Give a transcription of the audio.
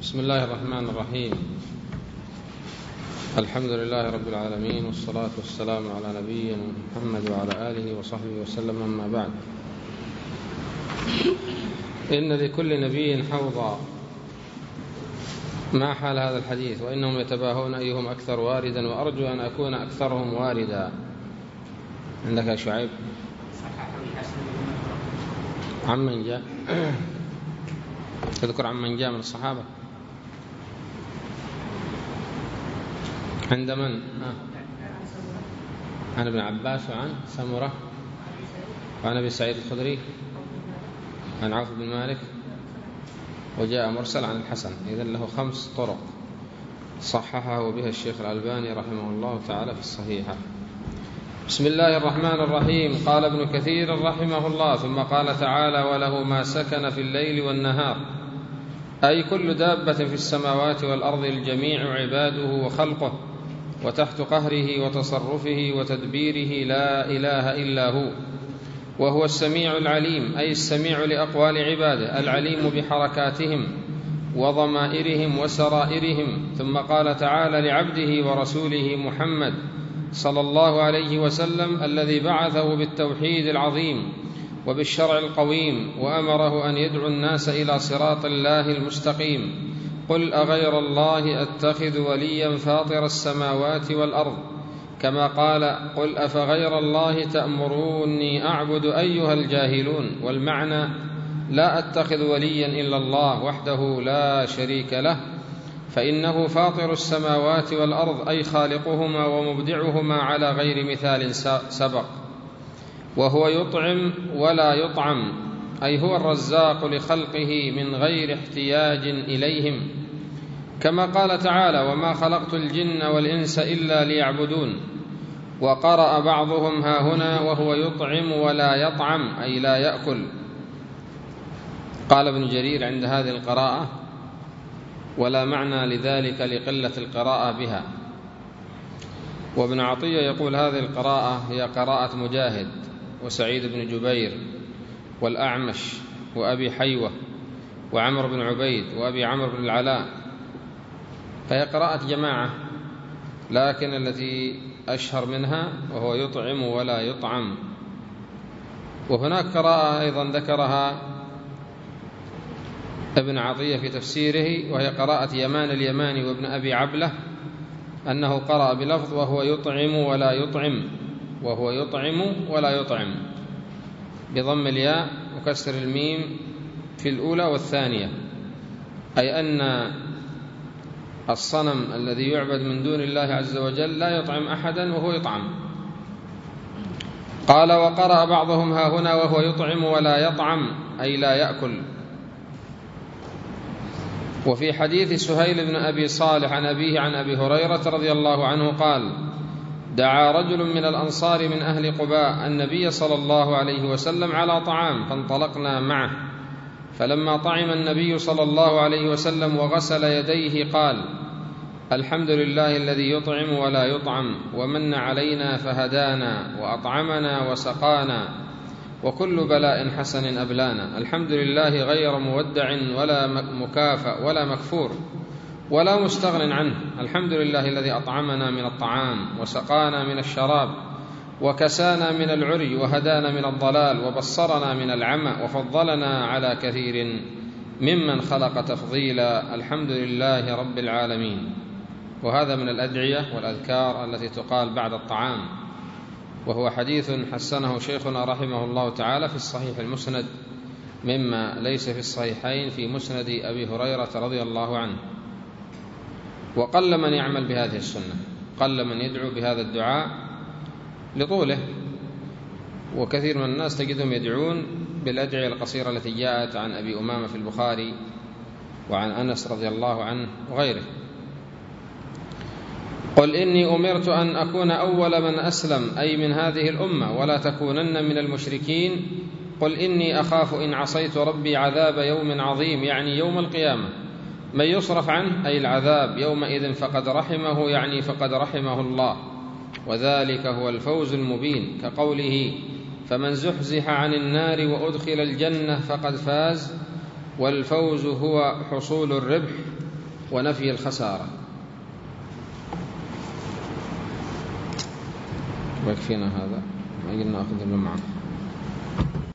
بسم الله الرحمن الرحيم. الحمد لله رب العالمين، والصلاة والسلام على نبينا محمد وعلى آله وصحبه وسلم. أما بعد، إن لكل نبي حوضا. ما حال هذا الحديث؟ وإنهم يتباهون أيهم أكثر واردا، وأرجو أن أكون أكثرهم واردا. عندك يا شعيب؟ عمن جاء؟ تذكر عمن جاء من الصحابة؟ عند من؟ عن ابن عباس، وعن سمرة، وعن أبي سعيد الخدري، عن عوف بن مالك، وجاء مرسل عن الحسن. إذن له 5 طرق صححه بها الشيخ الألباني رحمه الله تعالى في الصحيحة. بسم الله الرحمن الرحيم. قال ابن كثير رحمه الله: ثم قال تعالى: وله ما سكن في الليل والنهار، أي كل دابة في السماوات والأرض الجميع عباده وخلقه، وتحت قهره وتصرفه وتدبيره، لا إله إلا هو، وهو السميع العليم، أي السميع لأقوال عباده، العليم بحركاتهم وضمائرهم وسرائرهم. ثم قال تعالى لعبده ورسوله محمد صلى الله عليه وسلم، الذي بعثه بالتوحيد العظيم وبالشرع القويم، وأمره أن يدعو الناس إلى صراط الله المستقيم: قل أغير الله أتخذ وليا فاطر السماوات والأرض، كما قال: قل أفغير الله تأمروني أعبد أيها الجاهلون. والمعنى: لا أتخذ وليا إلا الله وحده لا شريك له، فإنه فاطر السماوات والأرض، أي خالقهما ومبدعهما على غير مثال سبق. وهو يطعم ولا يطعم، أي هو الرزاق لخلقه من غير احتياج إليهم، كما قال تعالى: وما خلقت الجن والإنس إلا ليعبدون. وقرأ بعضهم هاهنا: وهو يطعم ولا يطعم، أي لا يأكل. قال ابن جرير عند هذه القراءة: ولا معنى لذلك لقلة القراءة بها. وابن عطية يقول: هذه القراءة هي قراءة مجاهد وسعيد بن جبير والأعمش وأبي حيوة وعمر بن عبيد وأبي عمرو بن العلاء، فهي قراءة جماعة، لكن التي أشهر منها وهو يطعم ولا يطعم. وهناك قراءة أيضا ذكرها ابن عطية في تفسيره، وهي قراءة يمان اليماني وابن أبي عبلة، أنه قرأ بلفظ: وهو يطعم ولا يطعم، وهو يطعم ولا يطعم، بضم الياء وكسر الميم في الأولى والثانية، أي أن الصنم الذي يعبد من دون الله عز وجل لا يطعم أحدا وهو يطعم. قال: وقرأ بعضهم هاهنا: وهو يطعم ولا يطعم، أي لا يأكل. وفي حديث سهيل بن أبي صالح عن أبيه عن أبي هريرة رضي الله عنه قال: دعا رجل من الأنصار من أهل قباء النبي صلى الله عليه وسلم على طعام، فانطلقنا معه، فلما طعم النبي صلى الله عليه وسلم وغسل يديه قال: الحمد لله الذي يطعم ولا يطعم، ومن علينا فهدانا، وأطعمنا وسقانا، وكل بلاء حسن أبلانا. الحمد لله غير مودع ولا مكافأ ولا مكفور ولا مستغن عنه. الحمد لله الذي أطعمنا من الطعام، وسقانا من الشراب، وكسانا من العري، وهدانا من الضلال، وبصرنا من العمى، وفضلنا على كثير ممن خلق تفضيلا. الحمد لله رب العالمين. وهذا من الأدعية والأذكار التي تقال بعد الطعام، وهو حديث حسنه شيخنا رحمه الله تعالى في الصحيح المسند، مما ليس في الصحيحين في مسند أبي هريرة رضي الله عنه. وقل من يعمل بهذه السنة، قل من يدعو بهذا الدعاء لطوله، وكثير من الناس تجدهم يدعون بالأدعية القصيرة التي جاءت عن أبي أمامة في البخاري وعن أنس رضي الله عنه وغيره. قل إني أمرت أن أكون أول من أسلم، أي من هذه الأمة، ولا تكونن من المشركين. قل إني أخاف إن عصيت ربي عذاب يوم عظيم، يعني يوم القيامة. من يصرف عنه، أي العذاب، يومئذ فقد رحمه، يعني فقد رحمه الله، وذلك هو الفوز المبين، كقوله: فمن زحزح عن النار وأدخل الجنة فقد فاز، والفوز هو حصول الربح. ونفي الخسارة. ويكفينا هذا، ما قلنا أخذ معه.